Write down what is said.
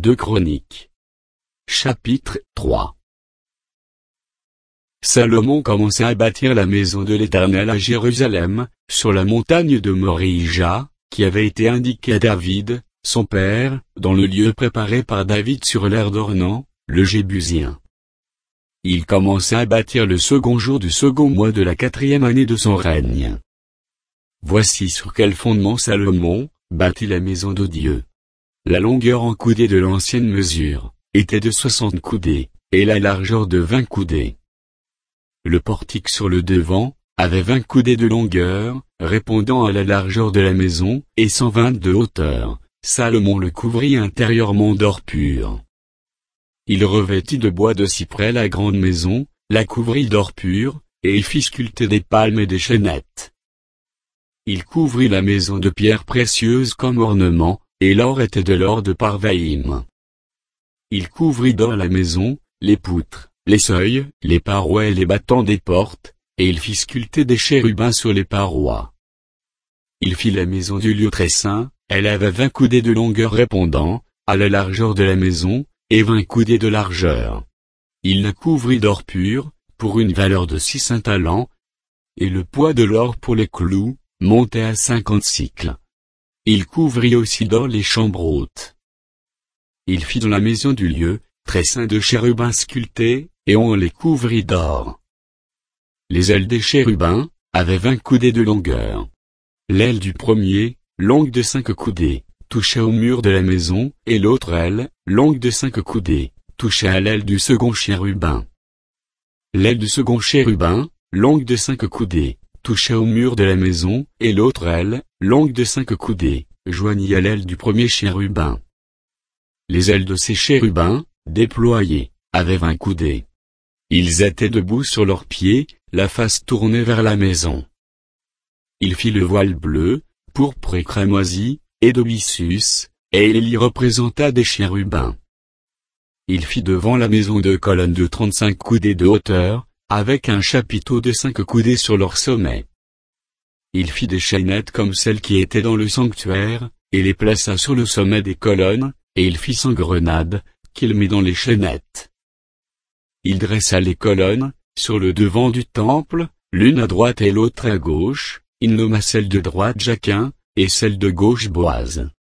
2 Chroniques. Chapitre 3. Salomon commença à bâtir la maison de l'Éternel à Jérusalem, sur la montagne de Morija, qui avait été indiquée à David, son père, dans le lieu préparé par David sur l'aire d'Ornan, le Jébusien. Il commença à bâtir le second jour du second mois de la 4e année de son règne. Voici sur quel fondement Salomon bâtit la maison de Dieu. La longueur en coudées de l'ancienne mesure était de 60 coudées, et la largeur de 20 coudées. Le portique sur le devant avait 20 coudées de longueur, répondant à la largeur de la maison, et 120 de hauteur. Salomon le couvrit intérieurement d'or pur. Il revêtit de bois de cyprès la grande maison, la couvrit d'or pur, et il fit sculpter des palmes et des chênettes. Il couvrit la maison de pierres précieuses comme ornement, et l'or était de l'or de Parvaïm. Il couvrit d'or la maison, les poutres, les seuils, les parois et les battants des portes, et il fit sculpter des chérubins sur les parois. Il fit la maison du lieu très saint, elle avait 20 coudées de longueur répondant à la largeur de la maison, et 20 coudées de largeur. Il la couvrit d'or pur, pour une valeur de 600 talents, et le poids de l'or pour les clous montait à 50 cycles. Il couvrit aussi d'or les chambres hautes. Il fit dans la maison du lieu très saint de chérubins sculptés, et on les couvrit d'or. Les ailes des chérubins avaient 20 coudées de longueur. L'aile du premier, longue de 5 coudées, touchait au mur de la maison, et l'autre aile, longue de 5 coudées, touchait à l'aile du second chérubin. L'aile du second chérubin, longue de 5 coudées, touchait au mur de la maison, et l'autre aile, longue de 5 coudées, joignit à l'aile du premier chérubin. Les ailes de ces chérubins, déployées, avaient 20 coudées. Ils étaient debout sur leurs pieds, la face tournée vers la maison. Il fit le voile bleu, pourpre et crémoisi, et de byssus, et il y représenta des chérubins. Il fit devant la maison 2 colonnes de 35 coudées de hauteur, avec un chapiteau de 5 coudées sur leur sommet. Il fit des chaînettes comme celles qui étaient dans le sanctuaire, et les plaça sur le sommet des colonnes, et il fit 100 grenades, qu'il mit dans les chaînettes. Il dressa les colonnes, sur le devant du temple, l'une à droite et l'autre à gauche, il nomma celle de droite Jachin, et celle de gauche Boaz.